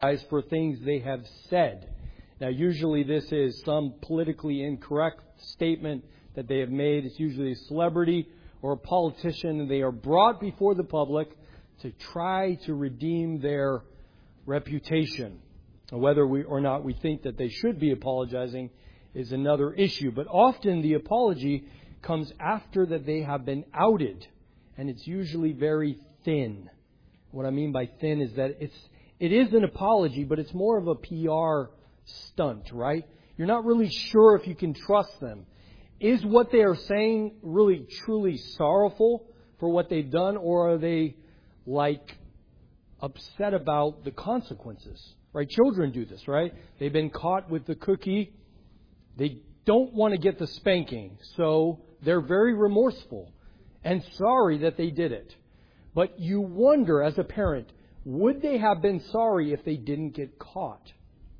for things they have said. Now, usually this is some politically incorrect statement that they have made. It's usually a celebrity or a politician, and they are brought before the public to try to redeem their reputation. Whether or not we think that they should be apologizing is another issue. But often the apology comes after that they have been outed, and it's usually very thin. What I mean by thin is that it is an apology, but it's more of a PR stunt, right? You're not really sure if you can trust them. Is what they are saying really truly sorrowful for what they've done, or are they upset about the consequences? Right? Children do this, right? They've been caught with the cookie. They don't want to get the spanking, so they're very remorseful and sorry that they did it. But you wonder, as a parent, would they have been sorry if they didn't get caught?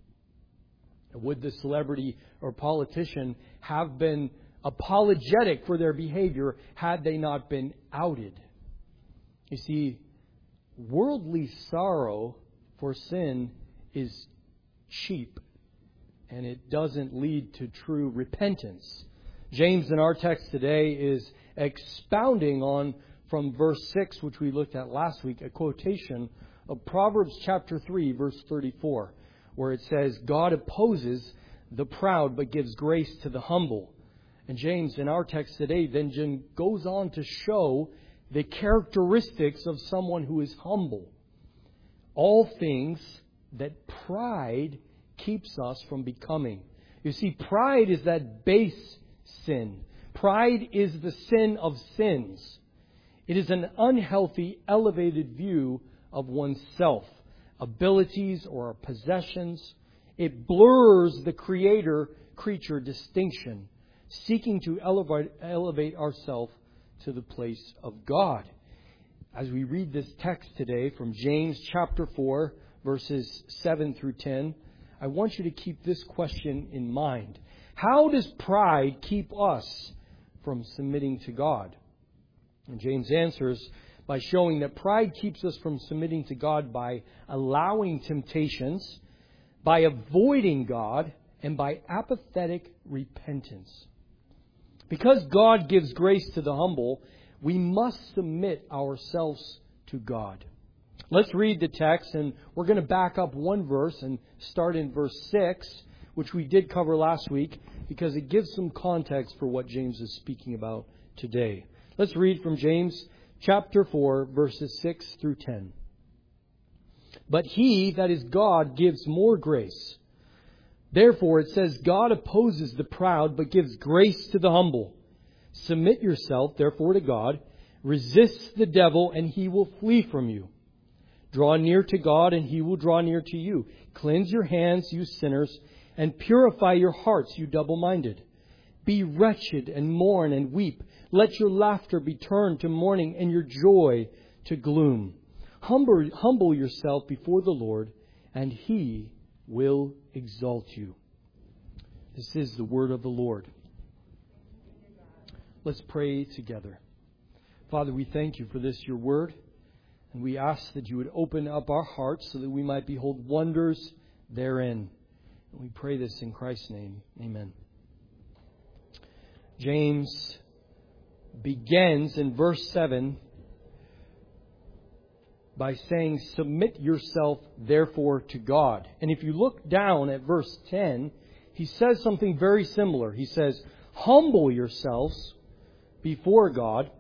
Would the celebrity or politician have been apologetic for their behavior had they not been outed? You see, worldly sorrow for sin is cheap, and it doesn't lead to true repentance. James in our text today is expounding on, from verse 6, which we looked at last week, a quotation of Proverbs chapter 3, verse 34, where it says, God opposes the proud but gives grace to the humble. And James in our text today then goes on to show the characteristics of someone who is humble. All things that pride keeps us from becoming. You see, pride is that base sin. Pride is the sin of sins. It is an unhealthy, elevated view of oneself, abilities or possessions. It blurs the creator-creature distinction, seeking to elevate ourselves to the place of God. As we read this text today from James chapter 4, verses 7 through 10, I want you to keep this question in mind. How does pride keep us from submitting to God? And James answers by showing that pride keeps us from submitting to God by allowing temptations, by avoiding God, and by apathetic repentance. Because God gives grace to the humble, we must submit ourselves to God. Let's read the text, and we're going to back up one verse and start in verse 6, which we did cover last week, because it gives some context for what James is speaking about today. Let's read from James chapter 4, verses 6 through 10. But He, that is God, gives more grace. Therefore, it says, God opposes the proud, but gives grace to the humble. Submit yourself, therefore, to God. Resist the devil, and he will flee from you. Draw near to God, and He will draw near to you. Cleanse your hands, you sinners, and purify your hearts, you double-minded. Be wretched and mourn and weep. Let your laughter be turned to mourning and your joy to gloom. Humble yourself before the Lord, and He will exalt you. This is the word of the Lord. Let's pray together. Father, we thank You for this, Your word. And we ask that You would open up our hearts so that we might behold wonders therein. And we pray this in Christ's name. Amen. James begins in verse 7 by saying, submit yourself therefore to God. And if you look down at verse 10, he says something very similar. He says, humble yourselves before God,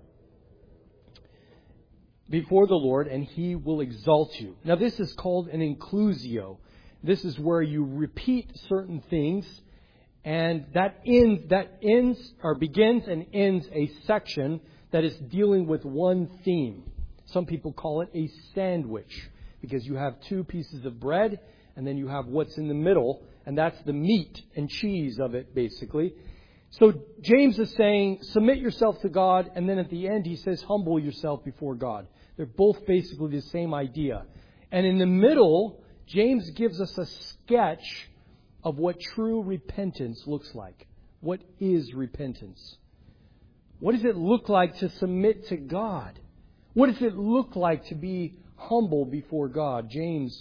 before the Lord, and He will exalt you. Now, this is called an inclusio. This is where you repeat certain things, and that begins and ends a section that is dealing with one theme. Some people call it a sandwich, because you have two pieces of bread, and then you have what's in the middle, and that's the meat and cheese of it, basically. So James is saying, submit yourself to God, and then at the end he says, humble yourself before God. They're both basically the same idea. And in the middle, James gives us a sketch of what true repentance looks like. What is repentance? What does it look like to submit to God? What does it look like to be humble before God? James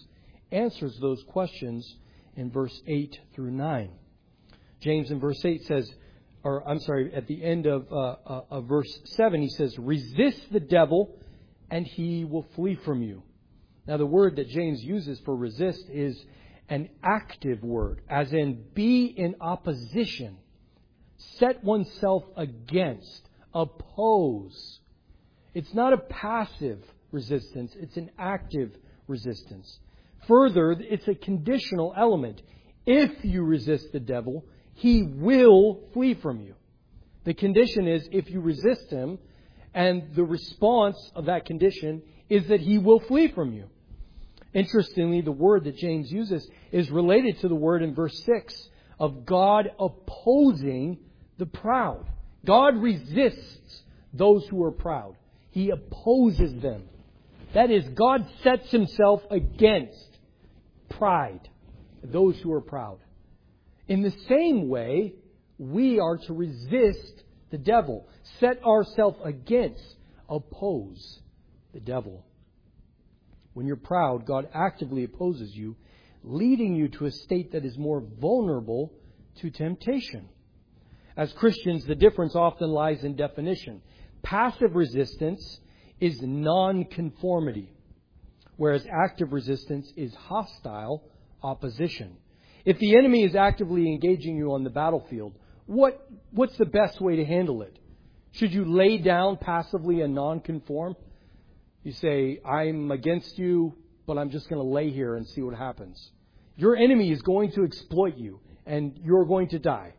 answers those questions in verse 8 through 9. James in verse 8 says, at the end of verse 7, he says, resist the devil and he will flee from you. Now, the word that James uses for resist is an active word, as in be in opposition, set oneself against, oppose. It's not a passive resistance, it's an active resistance. Further, it's a conditional element. If you resist the devil, he will flee from you. The condition is if you resist him, and the response of that condition is that he will flee from you. Interestingly, the word that James uses is related to the word in verse 6 of God opposing the proud. God resists those who are proud. He opposes them. That is, God sets himself against pride, those who are proud. In the same way, we are to resist the devil, set ourselves against, oppose the devil. When you're proud, God actively opposes you, leading you to a state that is more vulnerable to temptation. As Christians, the difference often lies in definition. Passive resistance is non-conformity, whereas active resistance is hostile opposition. If the enemy is actively engaging you on the battlefield, what's the best way to handle it? Should you lay down passively and non-conform? You say, I'm against you, but I'm just going to lay here and see what happens. Your enemy is going to exploit you, and you're going to die.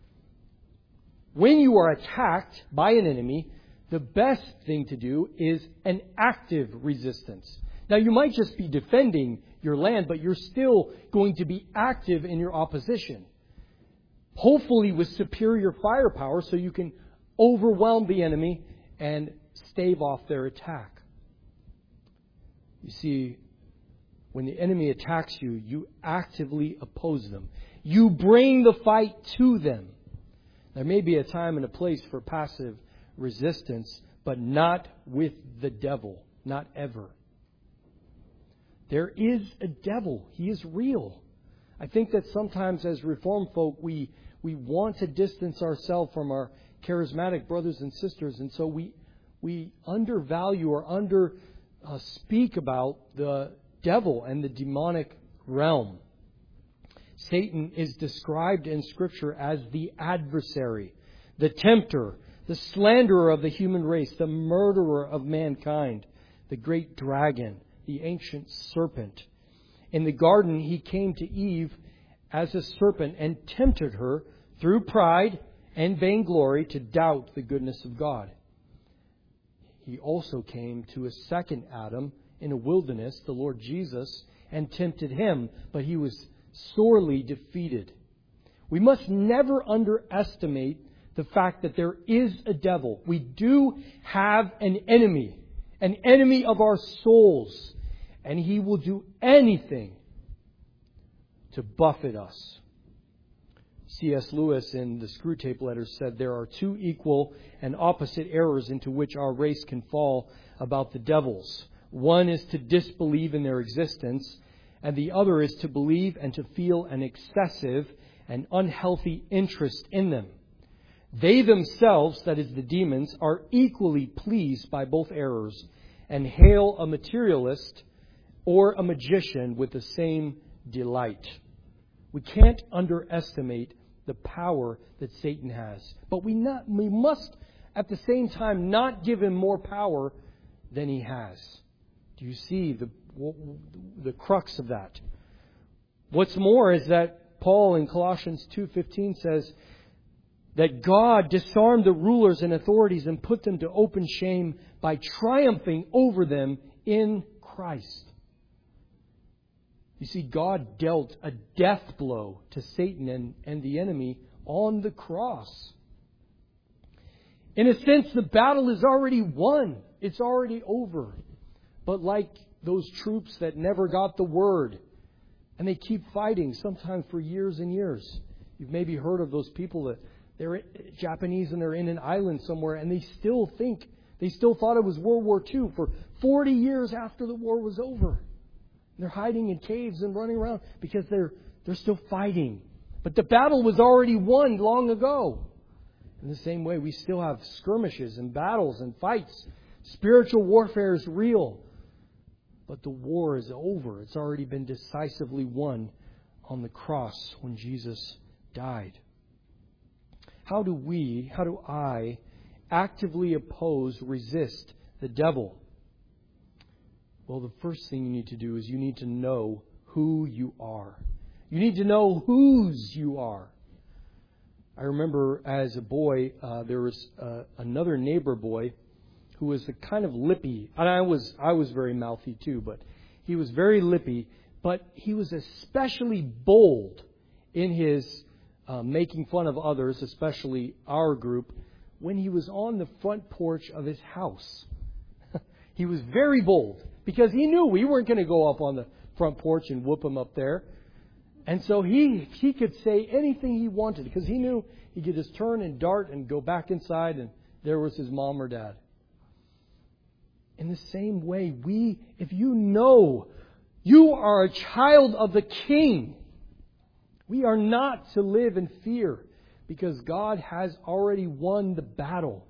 When you are attacked by an enemy, the best thing to do is an active resistance. Now, you might just be defending your land, but you're still going to be active in your opposition. Hopefully with superior firepower so you can overwhelm the enemy and stave off their attack. You see, when the enemy attacks you, you actively oppose them. You bring the fight to them. There may be a time and a place for passive resistance, but not with the devil. Not ever. There is a devil. He is real. I think that sometimes as Reformed folk, we want to distance ourselves from our charismatic brothers and sisters, and so we undervalue or speak about the devil and the demonic realm. Satan is described in Scripture as the adversary, the tempter, the slanderer of the human race, the murderer of mankind, the great dragon, the ancient serpent. In the garden, he came to Eve as a serpent and tempted her through pride and vainglory to doubt the goodness of God. He also came to a second Adam in a wilderness, the Lord Jesus, and tempted him, but he was sorely defeated. We must never underestimate the fact that there is a devil. We do have an enemy of our souls, and he will do anything to buffet us. C.S. Lewis in the Screwtape Letters said there are two equal and opposite errors into which our race can fall about the devils. One is to disbelieve in their existence, and the other is to believe and to feel an excessive and unhealthy interest in them. They themselves, that is the demons, are equally pleased by both errors and hail a materialist or a magician with the same delight. We can't underestimate the power that Satan has. But we must, at the same time, not give him more power than he has. Do you see the crux of that? What's more is that Paul in Colossians 2:15 says that God disarmed the rulers and authorities and put them to open shame by triumphing over them in Christ. You see, God dealt a death blow to Satan and the enemy on the cross. In a sense, the battle is already won. It's already over. But like those troops that never got the word, and they keep fighting, sometimes for years and years. You've maybe heard of those people that they're Japanese and they're in an island somewhere, and they still thought it was World War II for 40 years after the war was over. They're hiding in caves and running around because they're still fighting. But the battle was already won long ago. In the same way, we still have skirmishes and battles and fights. Spiritual warfare is real. But the war is over. It's already been decisively won on the cross when Jesus died. How do I actively resist the devil? Well, the first thing you need to do is you need to know who you are. You need to know whose you are. I remember as a boy, there was another neighbor boy who was a kind of lippy. And I was very mouthy too, but he was very lippy. But he was especially bold in his making fun of others, especially our group, when he was on the front porch of his house. He was very bold because he knew we weren't going to go up on the front porch and whoop him up there. And so he could say anything he wanted because he knew he could just turn and dart and go back inside and there was his mom or dad. In the same way, if you know you are a child of the King, we are not to live in fear because God has already won the battle.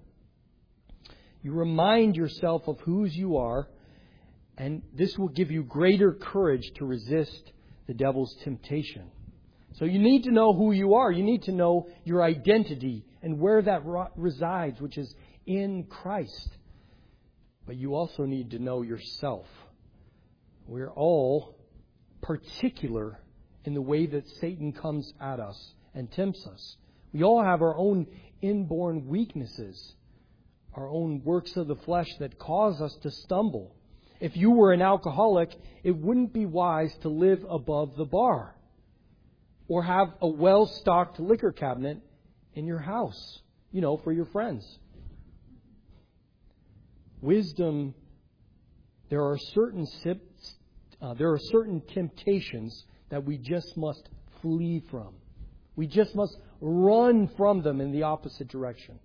You remind yourself of whose you are, and this will give you greater courage to resist the devil's temptation. So you need to know who you are. You need to know your identity and where that resides, which is in Christ. But you also need to know yourself. We're all particular in the way that Satan comes at us and tempts us. We all have our own inborn weaknesses, our own works of the flesh that cause us to stumble. If you were an alcoholic, it wouldn't be wise to live above the bar or have a well-stocked liquor cabinet in your house, for your friends. Wisdom, there are certain temptations that we just must flee from. We just must run from them in the opposite direction.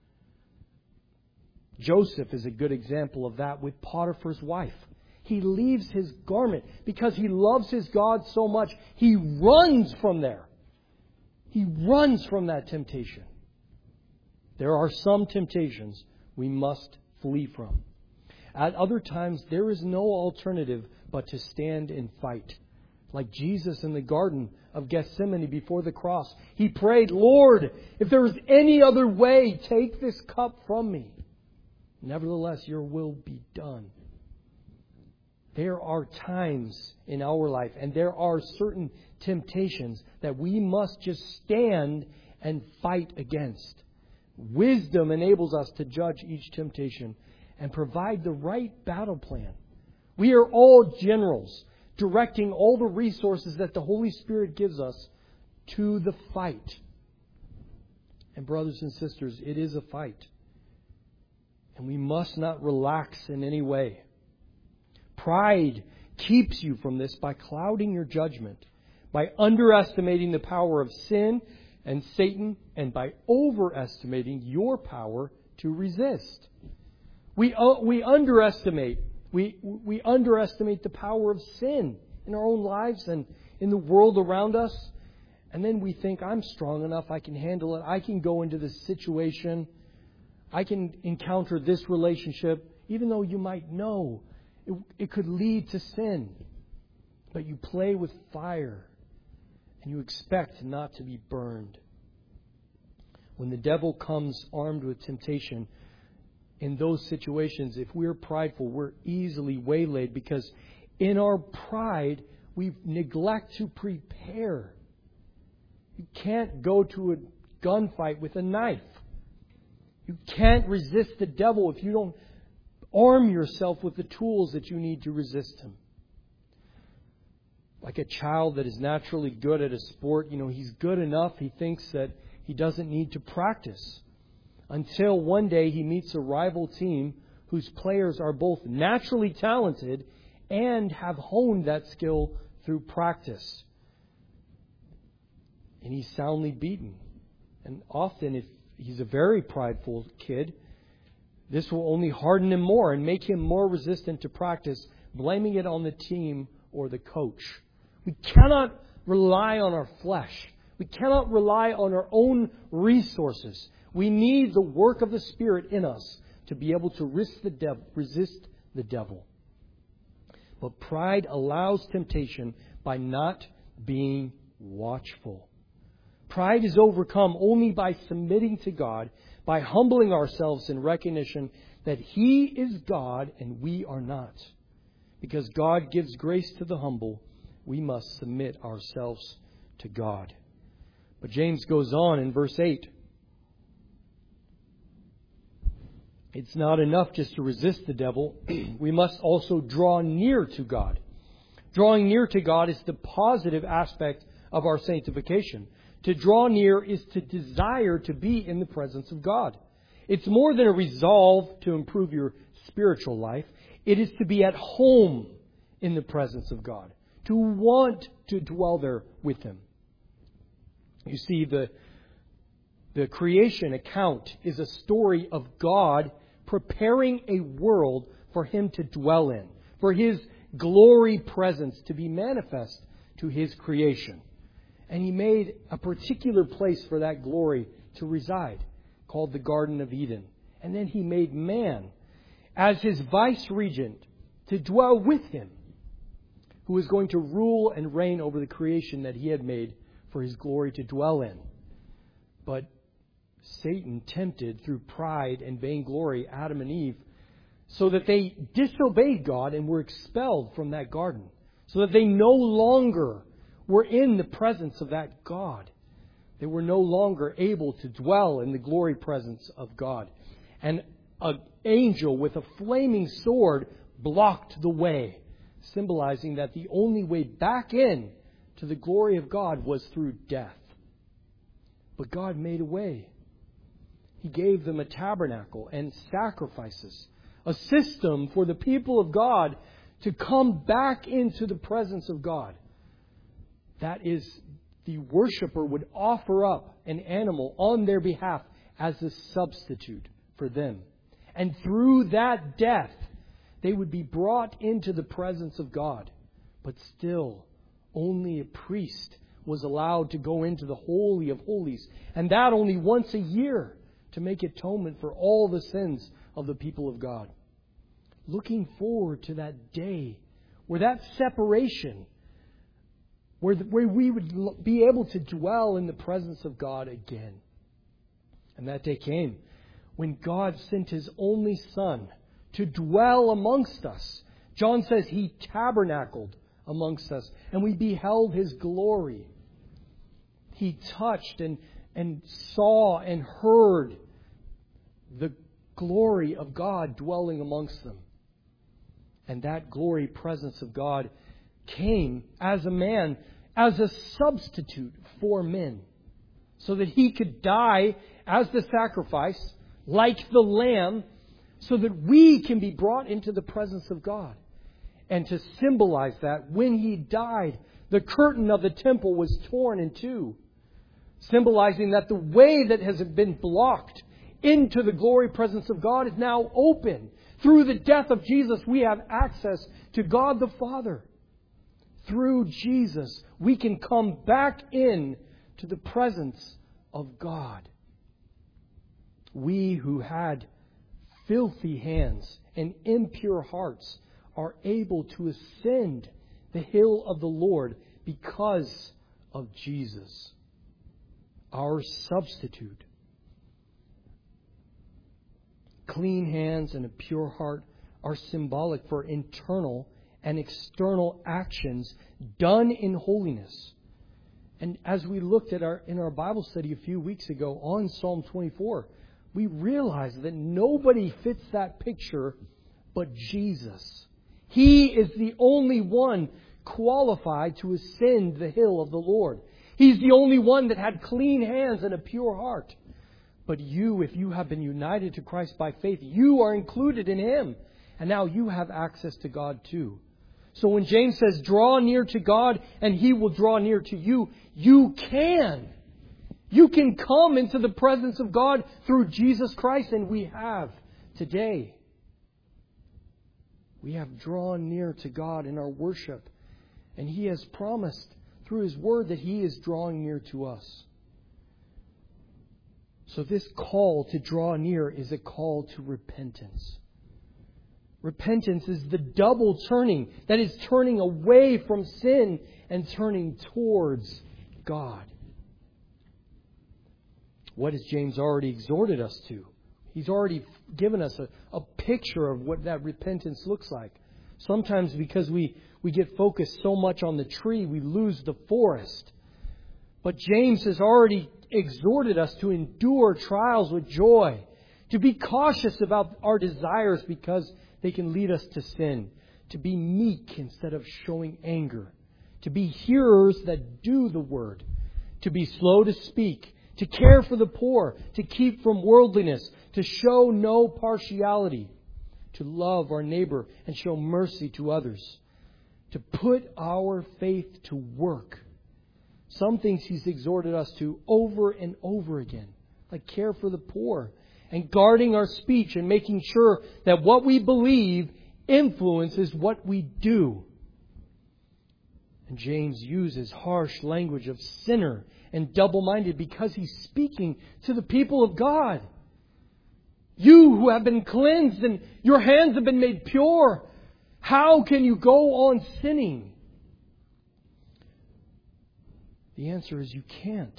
Joseph is a good example of that with Potiphar's wife. He leaves his garment because he loves his God so much. He runs from there. He runs from that temptation. There are some temptations we must flee from. At other times, there is no alternative but to stand and fight. Like Jesus in the Garden of Gethsemane before the cross. He prayed, "Lord, if there is any other way, take this cup from me. Nevertheless, your will be done." There are times in our life, and there are certain temptations that we must just stand and fight against. Wisdom enables us to judge each temptation and provide the right battle plan. We are all generals, directing all the resources that the Holy Spirit gives us to the fight. And brothers and sisters, it is a fight. And we must not relax in any way. Pride keeps you from this by clouding your judgment, by underestimating the power of sin and Satan, and by overestimating your power to resist. We underestimate the power of sin in our own lives and in the world around us. And then we think, I'm strong enough, I can handle it, I can go into this situation, I can encounter this relationship, even though you might know it could lead to sin. But you play with fire and you expect not to be burned. When the devil comes armed with temptation, in those situations, if we're prideful, we're easily waylaid because in our pride, we neglect to prepare. You can't go to a gunfight with a knife. You can't resist the devil if you don't arm yourself with the tools that you need to resist him. Like a child that is naturally good at a sport, he's good enough, he thinks that he doesn't need to practice. Until one day he meets a rival team whose players are both naturally talented and have honed that skill through practice. And he's soundly beaten. And often, if he's a very prideful kid, this will only harden him more and make him more resistant to practice, blaming it on the team or the coach. We cannot rely on our flesh. We cannot rely on our own resources. We need the work of the Spirit in us to be able to resist the devil. But pride allows temptation by not being watchful. Pride is overcome only by submitting to God, by humbling ourselves in recognition that He is God and we are not. Because God gives grace to the humble, we must submit ourselves to God. But James goes on in verse 8. It's not enough just to resist the devil. We must also draw near to God. Drawing near to God is the positive aspect of our sanctification. To draw near is to desire to be in the presence of God. It's more than a resolve to improve your spiritual life. It is to be at home in the presence of God. To want to dwell there with Him. You see, the creation account is a story of God preparing a world for Him to dwell in. For His glory presence to be manifest to His creation. And He made a particular place for that glory to reside, called the Garden of Eden. And then He made man as His vice-regent to dwell with Him, who was going to rule and reign over the creation that He had made for His glory to dwell in. But Satan tempted through pride and vainglory Adam and Eve so that they disobeyed God and were expelled from that garden. So that they no longer were in the presence of that God. They were no longer able to dwell in the glory presence of God. And an angel with a flaming sword blocked the way, symbolizing that the only way back in to the glory of God was through death. But God made a way. He gave them a tabernacle and sacrifices, a system for the people of God to come back into the presence of God. That is, the worshiper would offer up an animal on their behalf as a substitute for them. And through that death, they would be brought into the presence of God. But still, only a priest was allowed to go into the Holy of Holies. And that only once a year to make atonement for all the sins of the people of God. Looking forward to that day where that separation, where we would be able to dwell in the presence of God again. And that day came when God sent His only Son to dwell amongst us. John says He tabernacled amongst us and we beheld His glory. He touched and saw and heard the glory of God dwelling amongst them. And that glory presence of God came as a man, as a substitute for men, so that He could die as the sacrifice, like the lamb, so that we can be brought into the presence of God. And to symbolize that, when He died, the curtain of the temple was torn in two, symbolizing that the way that has been blocked into the glory presence of God is now open. Through the death of Jesus, we have access to God the Father. Through Jesus, we can come back in to the presence of God. We who had filthy hands and impure hearts are able to ascend the hill of the Lord because of Jesus, our substitute. Clean hands and a pure heart are symbolic for internal and external actions done in holiness. And as we looked at in our Bible study a few weeks ago on Psalm 24, we realized that nobody fits that picture but Jesus. He is the only one qualified to ascend the hill of the Lord. He's the only one that had clean hands and a pure heart. But you, if you have been united to Christ by faith, you are included in Him. And now you have access to God too. So when James says, draw near to God and He will draw near to you, you can. You can come into the presence of God through Jesus Christ, and we have today. We have drawn near to God in our worship. And He has promised through His Word that He is drawing near to us. So this call to draw near is a call to repentance. Repentance is the double turning, that is turning away from sin and turning towards God. What has James already exhorted us to? He's already given us a picture of what that repentance looks like. Sometimes because we get focused so much on the tree, we lose the forest. But James has already exhorted us to endure trials with joy, to be cautious about our desires because they can lead us to sin, to be meek instead of showing anger, to be hearers that do the word, to be slow to speak, to care for the poor, to keep from worldliness, to show no partiality, to love our neighbor and show mercy to others, to put our faith to work. Some things He's exhorted us to over and over again, like care for the poor and guarding our speech and making sure that what we believe influences what we do. And James uses harsh language of sinner and double-minded because he's speaking to the people of God. You who have been cleansed and your hands have been made pure, how can you go on sinning? The answer is you can't.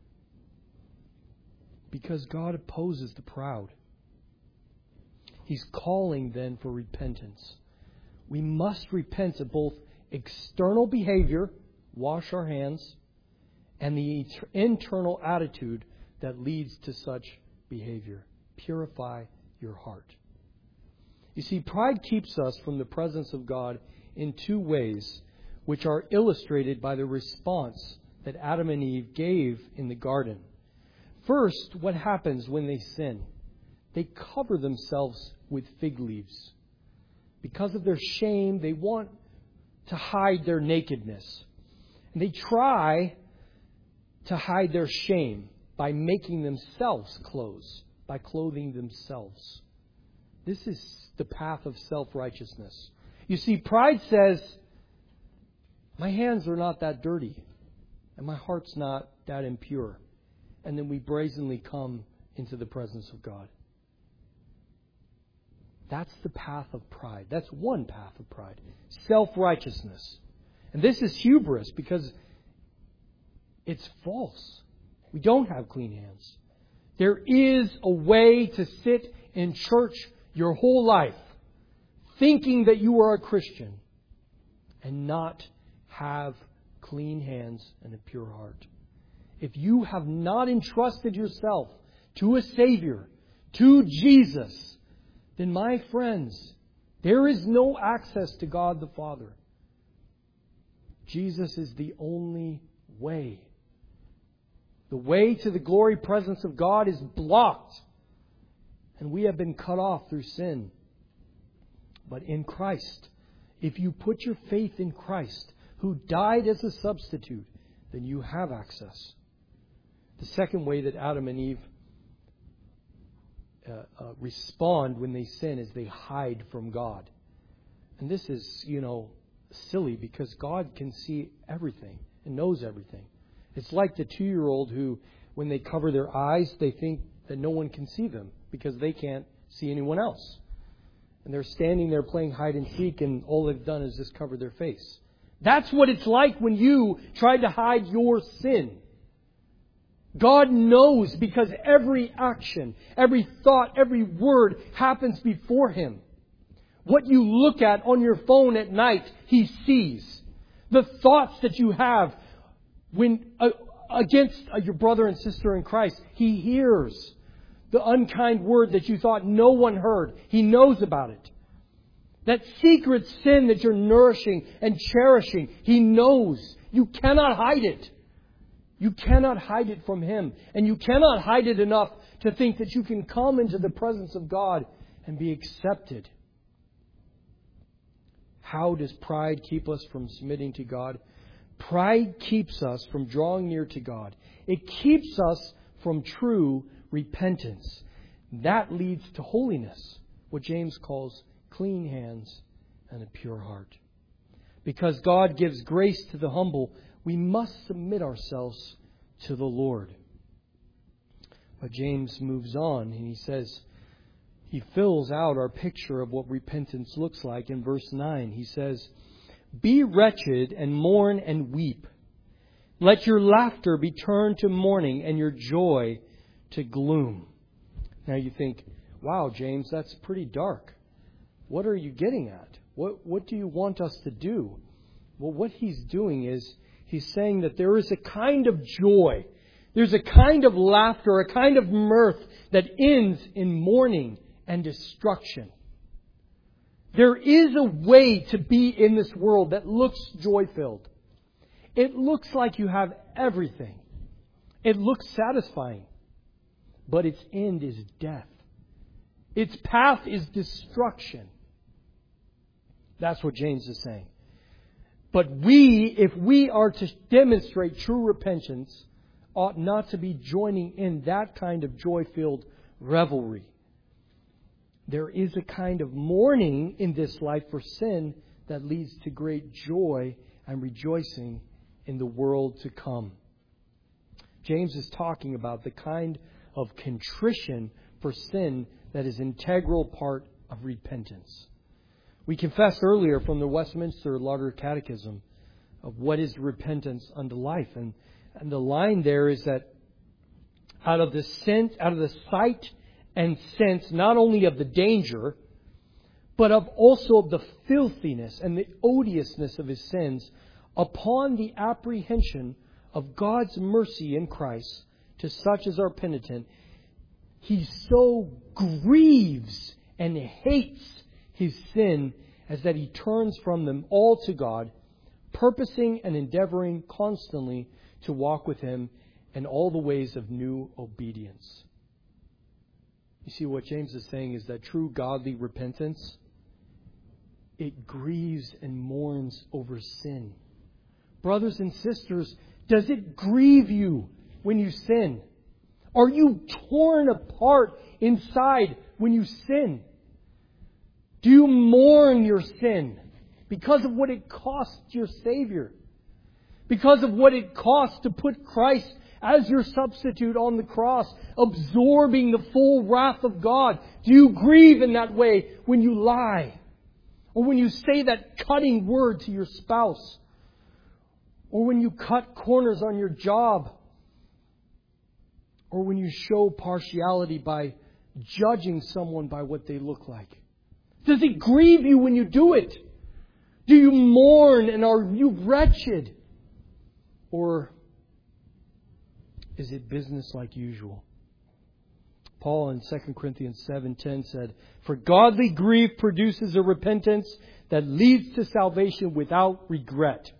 Because God opposes the proud. He's calling then for repentance. We must repent of both external behavior, wash our hands, and the internal attitude that leads to such behavior. Purify your heart. You see, pride keeps us from the presence of God in two ways, which are illustrated by the response that Adam and Eve gave in the garden. First, what happens when they sin? They cover themselves with fig leaves. Because of their shame, they want to hide their nakedness. And they try to hide their shame by making themselves clothes, by clothing themselves. This is the path of self-righteousness. You see, pride says, my hands are not that dirty, and my heart's not that impure. And then we brazenly come into the presence of God. That's the path of pride. That's one path of pride. Self-righteousness. And this is hubris because it's false. We don't have clean hands. There is a way to sit in church your whole life thinking that you are a Christian and not have clean hands and a pure heart. If you have not entrusted yourself to a Savior, to Jesus, then my friends, there is no access to God the Father. Jesus is the only way. The way to the glory presence of God is blocked. And we have been cut off through sin. But in Christ, if you put your faith in Christ, who died as a substitute, then you have access. The second way that Adam and Eve respond when they sin is they hide from God. And this is, silly because God can see everything and knows everything. It's like the 2-year-old who, when they cover their eyes, they think that no one can see them because they can't see anyone else. And they're standing there playing hide and seek and all they've done is just cover their face. That's what it's like when you try to hide your sin. God knows because every action, every thought, every word happens before Him. What you look at on your phone at night, He sees. The thoughts that you have when against your brother and sister in Christ, He hears. The unkind word that you thought no one heard, He knows about it. That secret sin that you're nourishing and cherishing, He knows. You cannot hide it. You cannot hide it from Him. And you cannot hide it enough to think that you can come into the presence of God and be accepted. How does pride keep us from submitting to God? Pride keeps us from drawing near to God. It keeps us from true repentance. That leads to holiness, what James calls clean hands and a pure heart. Because God gives grace to the humble, we must submit ourselves to the Lord. But James moves on and he says, he fills out our picture of what repentance looks like in verse 9. He says, "Be wretched and mourn and weep. Let your laughter be turned to mourning and your joy to gloom." Now you think, wow, James, that's pretty dark. What are you getting at? What do you want us to do? Well, what he's doing is he's saying that there is a kind of joy. There's a kind of laughter, a kind of mirth that ends in mourning and destruction. There is a way to be in this world that looks joy-filled. It looks like you have everything. It looks satisfying. But its end is death. Its path is destruction. That's what James is saying. But if we are to demonstrate true repentance, ought not to be joining in that kind of joy-filled revelry. There is a kind of mourning in this life for sin that leads to great joy and rejoicing in the world to come. James is talking about the kind of contrition for sin that is an integral part of repentance. We confessed earlier from the Westminster Larger Catechism of what is repentance unto life. And the line there is that out of the sight and sense, not only of the danger, but of also the filthiness and the odiousness of his sins, upon the apprehension of God's mercy in Christ to such as are penitent, he so grieves and hates his sin as that he turns from them all to God, purposing and endeavoring constantly to walk with him in all the ways of new obedience. You see, what James is saying is that true godly repentance, it grieves and mourns over sin. Brothers and sisters, does it grieve you when you sin? Are you torn apart inside when you sin? Do you mourn your sin because of what it cost your Savior? Because of what it cost to put Christ as your substitute on the cross, absorbing the full wrath of God? Do you grieve in that way when you lie? Or when you say that cutting word to your spouse? Or when you cut corners on your job? Or when you show partiality by judging someone by what they look like? Does it grieve you when you do it? Do you mourn and are you wretched? Or is it business like usual? Paul in 2 Corinthians 7:10 said, "For godly grief produces a repentance that leads to salvation without regret,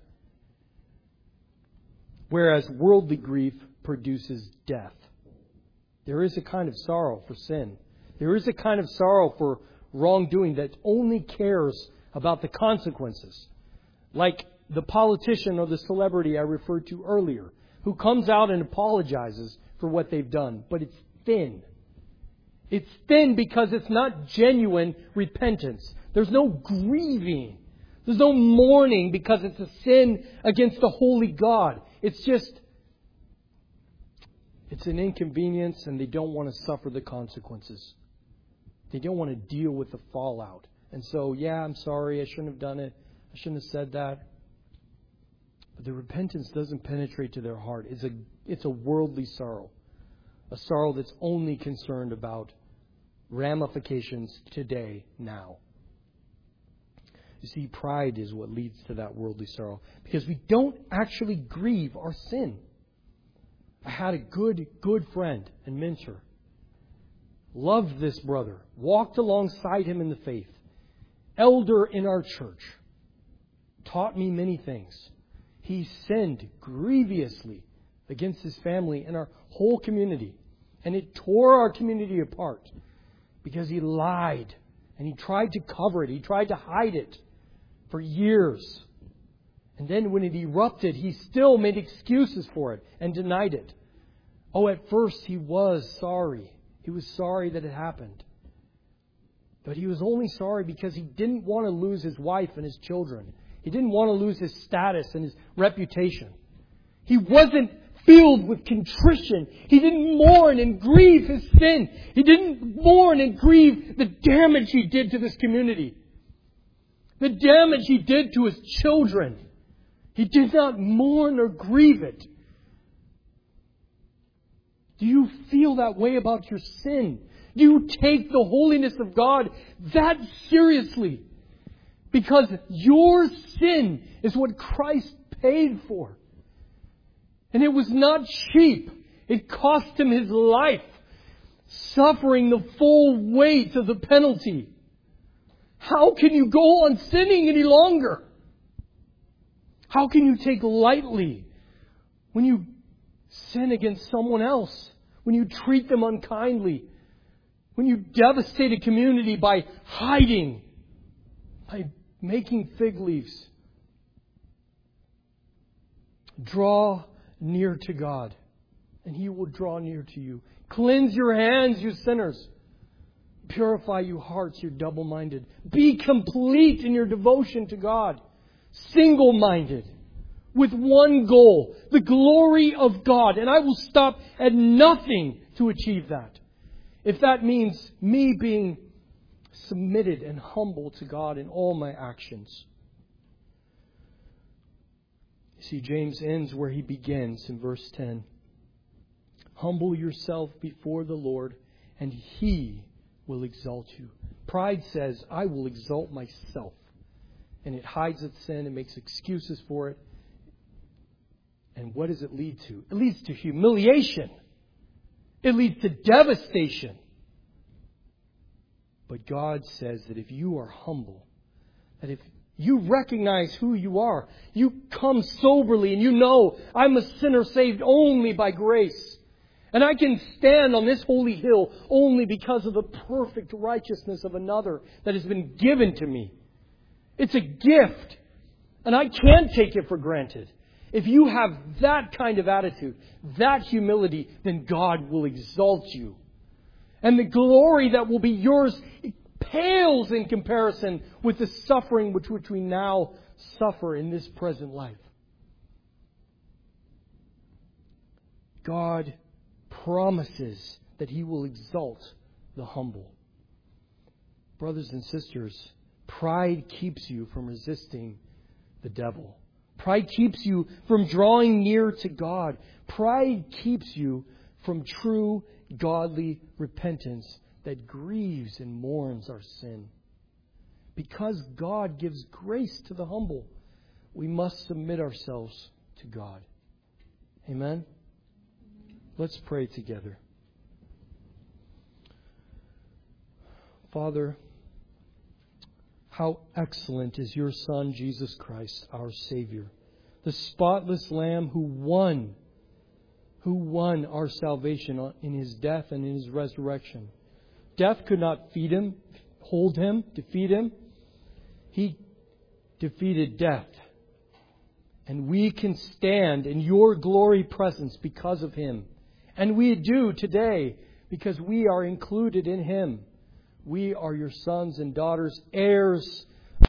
whereas worldly grief produces death." There is a kind of sorrow for sin. There is a kind of sorrow for wrongdoing that only cares about the consequences. Like the politician or the celebrity I referred to earlier, who comes out and apologizes for what they've done. But it's thin. It's thin because it's not genuine repentance. There's no grieving. There's no mourning because it's a sin against the holy God. It's an inconvenience, and they don't want to suffer the consequences. They don't want to deal with the fallout. And so, yeah, I'm sorry, I shouldn't have done it. I shouldn't have said that. But the repentance doesn't penetrate to their heart. It's a worldly sorrow. A sorrow that's only concerned about ramifications today, now. You see, pride is what leads to that worldly sorrow. Because we don't actually grieve our sin. I had a good friend and mentor. Loved this brother. Walked alongside him in the faith. Elder in our church. Taught me many things. He sinned grievously against his family and our whole community. And it tore our community apart. Because he lied. And he tried to cover it. He tried to hide it for years. And then when it erupted, he still made excuses for it and denied it. Oh, at first he was sorry. He was sorry that it happened. But he was only sorry because he didn't want to lose his wife and his children. He didn't want to lose his status and his reputation. He wasn't filled with contrition. He didn't mourn and grieve his sin. He didn't mourn and grieve the damage he did to this community. The damage he did to his children. He did not mourn or grieve it. Do you feel that way about your sin? Do you take the holiness of God that seriously? Because your sin is what Christ paid for. And it was not cheap. It cost Him His life, suffering the full weight of the penalty. How can you go on sinning any longer? How can you take lightly when you sin against someone else? When you treat them unkindly? When you devastate a community by hiding? By making fig leaves? Draw near to God, and He will draw near to you. Cleanse your hands, you sinners. Purify you hearts, you double-minded. Be complete in your devotion to God. Single-minded. With one goal. The glory of God. And I will stop at nothing to achieve that. If that means me being submitted and humble to God in all my actions. You see, James ends where he begins in verse 10. Humble yourself before the Lord, and He will exalt you. Pride says, I will exalt myself. And it hides its sin and makes excuses for it. And what does it lead to? It leads to humiliation. It leads to devastation. But God says that if you are humble, that if you recognize who you are, you come soberly and you know, I'm a sinner saved only by grace. And I can stand on this holy hill only because of the perfect righteousness of another that has been given to me. It's a gift. And I can't take it for granted. If you have that kind of attitude, that humility, then God will exalt you. And the glory that will be yours pales in comparison with the suffering which we now suffer in this present life. God promises that He will exalt the humble. Brothers and sisters, pride keeps you from resisting the devil. Pride keeps you from drawing near to God. Pride keeps you from true godly repentance that grieves and mourns our sin. Because God gives grace to the humble, we must submit ourselves to God. Amen? Let's pray together. Father, how excellent is your Son, Jesus Christ, our Savior, the spotless Lamb who won our salvation in His death and in His resurrection. Death could not defeat Him. He defeated death. And we can stand in your glory presence because of Him. And we do today because we are included in Him. We are your sons and daughters, heirs